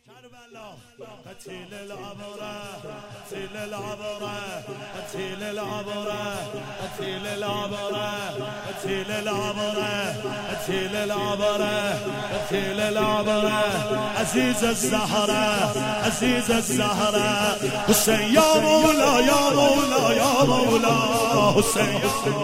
قتيل العبرة قتيل العبرة قتيل العبرة قتيل العبرة قتيل العبرة قتيل العبرة قتيل العبرة عزيز الزهرة عزيز الزهرة حسين يا مولا يا مولا يا مولا حسين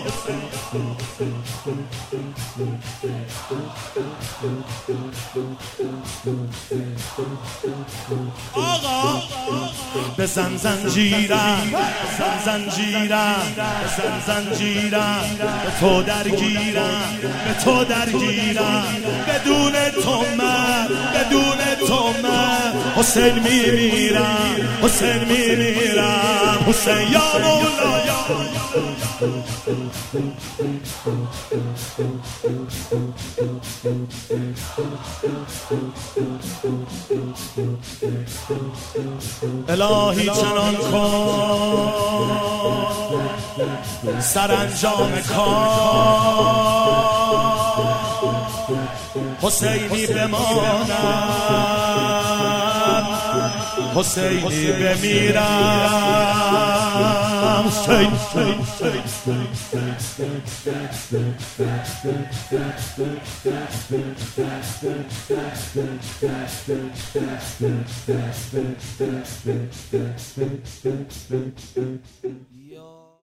آقا بزن زنجیرم بزن زنجیرم بزن زنجیرم به تو درگیرم به تو درگیرم بدون تو من حسین میمیرم حسین میمیرم حسین یا مولا یا الهی چنان کن سرانجام کار حسینی بمانم حسینی بمیرم حسین Thank you.